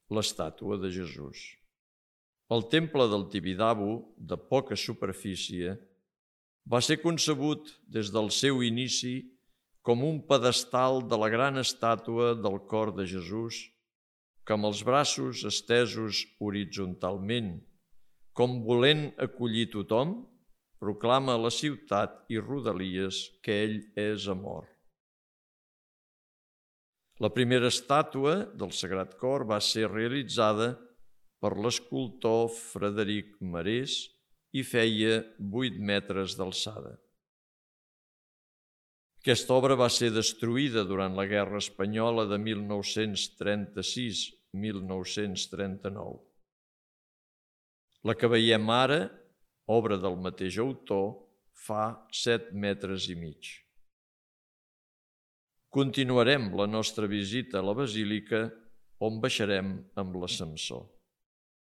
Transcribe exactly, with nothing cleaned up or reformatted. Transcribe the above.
l'estàtua de Jesús. El temple del Tibidabo, de poca superfície, va ser concebut des del seu inici com un pedestal de la gran estàtua del cor de Jesús, que amb els braços estesos horitzontalment, com volent acollir tothom, proclama a la ciutat i rodalies que ell és amor. La primera estàtua del Sagrat Cor va ser realitzada per l'escultor Frederic Marès i feia vuit metres d'alçada. Aquesta obra va ser destruïda durant la Guerra Espanyola de mil nou-cents trenta-sis a mil nou-cents trenta-nou. La que veiem ara, obra del mateix autor, fa set metres i mig. Continuarem la nostra visita a la basílica, on baixarem amb l'ascensor.